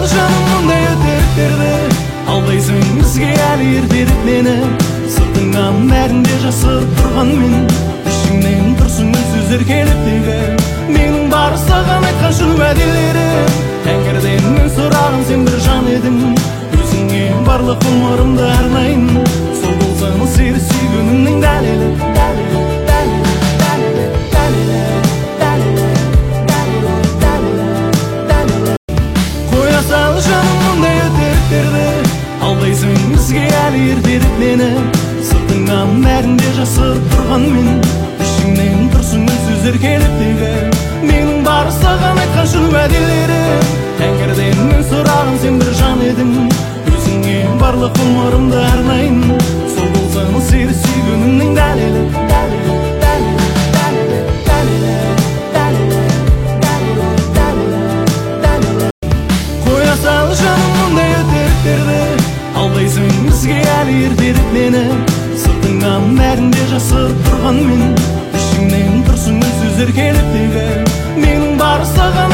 жаным мұндай өтіріктерді алдайсың бізге әлі ертерек мені сыртыңнан бәрінде жасырып тұрған мен ішіңнен тұрсын сөздер келіп тегі менің бары саған айтқан шын уәделерім тәңірден мен сұрағым сен бір жан едің өзіңе барлық ғұмырымды арнайын сол болсаң сені сүйгенімнің дәлелі қоя сал жаным мұндай өтіріктерді алдайсың бізге әлі ертерек мені сыртыңнан бәрінде жасырып тұрған мен ішіңнен тұрсын сөздер келіп тегі менің бары саған айтқан шын уәделерім тәңірден мен сұрағым сен бір жан едің өзіңе барлық ғұмырымды арнайын сол болсаң сені сүйгенімнің дәлелі қоя сал жаным мұндай өтіріктерді алдайсың бізге әлі ертерек мені сыртыңнан бәрінде жасырып тұрған мен ішіңнен тұрсын сөздер келіп тегі менің бары саған